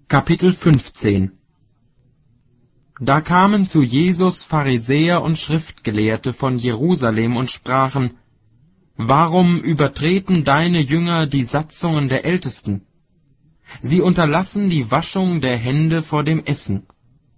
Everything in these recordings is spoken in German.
Kapitel 15. Da kamen zu Jesus Pharisäer und Schriftgelehrte von Jerusalem und sprachen: Warum übertreten deine Jünger die Satzungen der Ältesten? Sie unterlassen die Waschung der Hände vor dem Essen.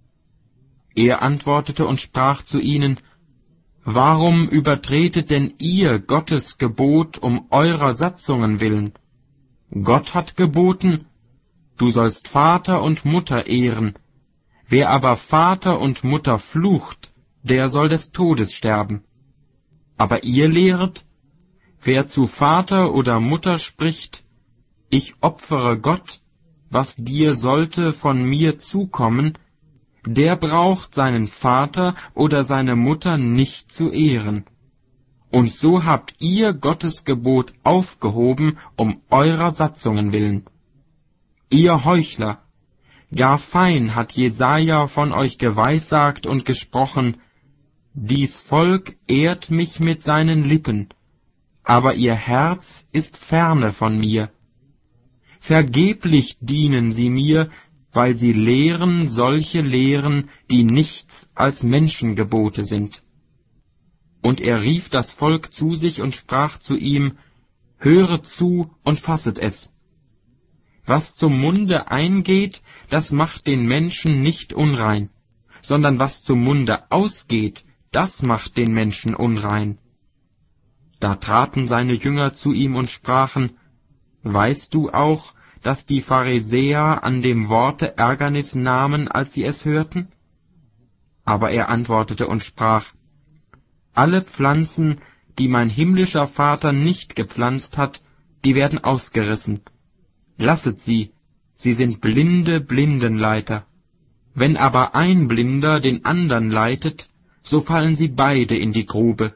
Er antwortete und sprach zu ihnen: Warum übertretet denn ihr Gottes Gebot um eurer Satzungen willen? Gott hat geboten: Du sollst Vater und Mutter ehren. Wer aber Vater und Mutter flucht, der soll des Todes sterben. Aber ihr lehret: Wer zu Vater oder Mutter spricht: Ich opfere Gott, was dir sollte von mir zukommen, der braucht seinen Vater oder seine Mutter nicht zu ehren. Und so habt ihr Gottes Gebot aufgehoben um eurer Satzungen willen. Ihr Heuchler! Gar fein hat Jesaja von euch geweissagt und gesprochen: Dies Volk ehrt mich mit seinen Lippen, aber ihr Herz ist ferne von mir. Vergeblich dienen sie mir, weil sie lehren solche Lehren, die nichts als Menschengebote sind. Und er rief das Volk zu sich und sprach zu ihm: Höret zu und fasset es. Was zum Munde eingeht, das macht den Menschen nicht unrein, sondern was zum Munde ausgeht, das macht den Menschen unrein. Da traten seine Jünger zu ihm und sprachen: Weißt du auch, dass die Pharisäer an dem Worte Ärgernis nahmen, als sie es hörten? Aber er antwortete und sprach: Alle Pflanzen, die mein himmlischer Vater nicht gepflanzt hat, die werden ausgerissen. Lasset sie, sie sind blinde Blindenleiter. Wenn aber ein Blinder den andern leitet, so fallen sie beide in die Grube.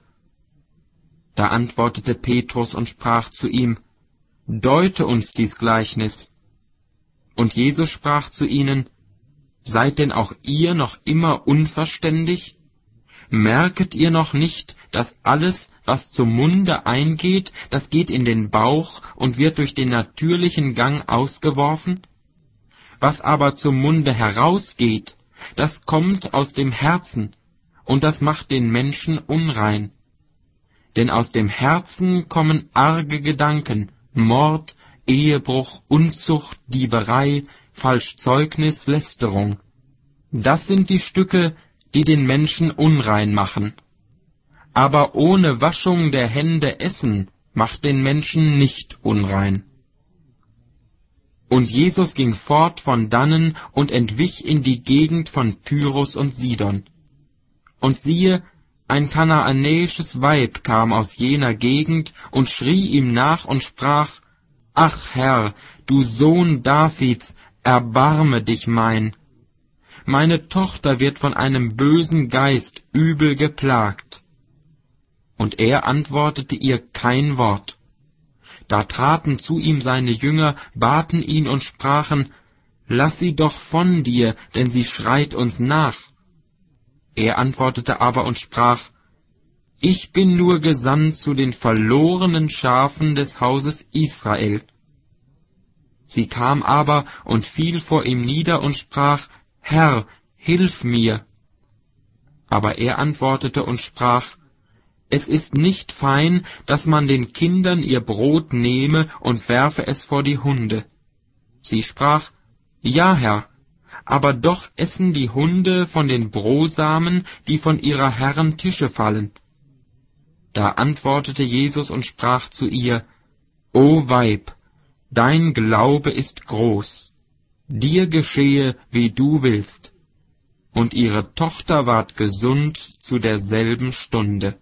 Da antwortete Petrus und sprach zu ihm: Deute uns dies Gleichnis. Und Jesus sprach zu ihnen: Seid denn auch ihr noch immer unverständig? Merket ihr noch nicht, dass alles, was zum Munde eingeht, das geht in den Bauch und wird durch den natürlichen Gang ausgeworfen? Was aber zum Munde herausgeht, das kommt aus dem Herzen, und das macht den Menschen unrein. Denn aus dem Herzen kommen arge Gedanken, Mord, Ehebruch, Unzucht, Dieberei, Falschzeugnis, Lästerung. Das sind die Stücke, die den Menschen unrein machen. Aber ohne Waschung der Hände essen macht den Menschen nicht unrein. Und Jesus ging fort von dannen und entwich in die Gegend von Tyrus und Sidon. Und siehe, ein kanaanäisches Weib kam aus jener Gegend und schrie ihm nach und sprach: Ach Herr, du Sohn Davids, erbarme dich mein. Meine Tochter wird von einem bösen Geist übel geplagt. Und er antwortete ihr kein Wort. Da traten zu ihm seine Jünger, baten ihn und sprachen: Lass sie doch von dir, denn sie schreit uns nach. Er antwortete aber und sprach: Ich bin nur gesandt zu den verlorenen Schafen des Hauses Israel. Sie kam aber und fiel vor ihm nieder und sprach: Herr, hilf mir. Aber er antwortete und sprach: Es ist nicht fein, dass man den Kindern ihr Brot nehme und werfe es vor die Hunde. Sie sprach: Ja, Herr, aber doch essen die Hunde von den Brosamen, die von ihrer Herren Tische fallen. Da antwortete Jesus und sprach zu ihr: O Weib, dein Glaube ist groß. Dir geschehe, wie du willst. Und ihre Tochter ward gesund zu derselben Stunde.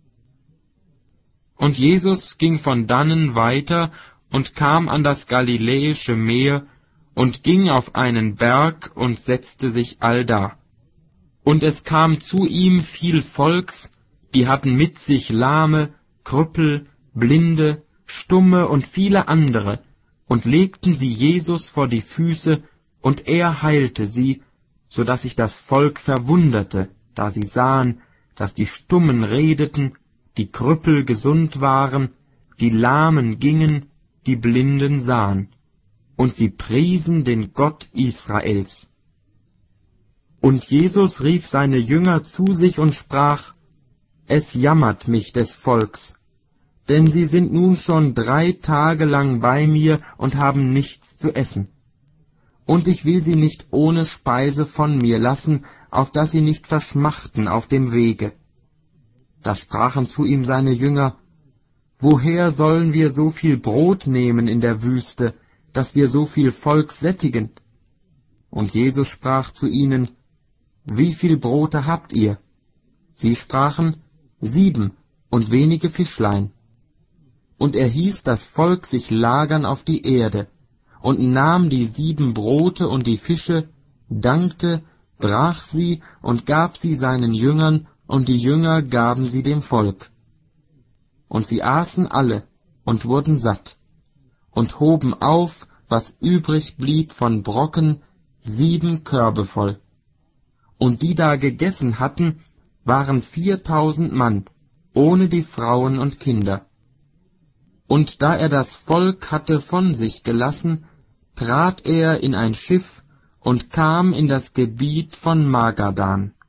Und Jesus ging von dannen weiter und kam an das Galiläische Meer und ging auf einen Berg und setzte sich allda. Und es kam zu ihm viel Volks, die hatten mit sich Lahme, Krüppel, Blinde, Stumme und viele andere, und legten sie Jesus vor die Füße, und er heilte sie, so dass sich das Volk verwunderte, da sie sahen, dass die Stummen redeten, die Krüppel gesund waren, die Lahmen gingen, die Blinden sahen. und sie priesen den Gott Israels. Und Jesus rief seine Jünger zu sich und sprach: Es jammert mich des Volks, denn sie sind nun schon 3 Tage lang bei mir und haben nichts zu essen. Und ich will sie nicht ohne Speise von mir lassen, auf dass sie nicht verschmachten auf dem Wege. Da sprachen zu ihm seine Jünger: Woher sollen wir so viel Brot nehmen in der Wüste, dass wir so viel Volk sättigen? Und Jesus sprach zu ihnen: Wie viel Brote habt ihr? Sie sprachen: 7 und wenige Fischlein. Und er hieß das Volk sich lagern auf die Erde, und nahm die 7 Brote und die Fische, dankte, brach sie und gab sie seinen Jüngern, und die Jünger gaben sie dem Volk. Und sie aßen alle und wurden satt, und hoben auf, was übrig blieb von Brocken, 7 Körbe voll. Und die da gegessen hatten, waren 4.000 Mann, ohne die Frauen und Kinder. Und da er das Volk hatte von sich gelassen, trat er in ein Schiff und kam in das Gebiet von Magadan.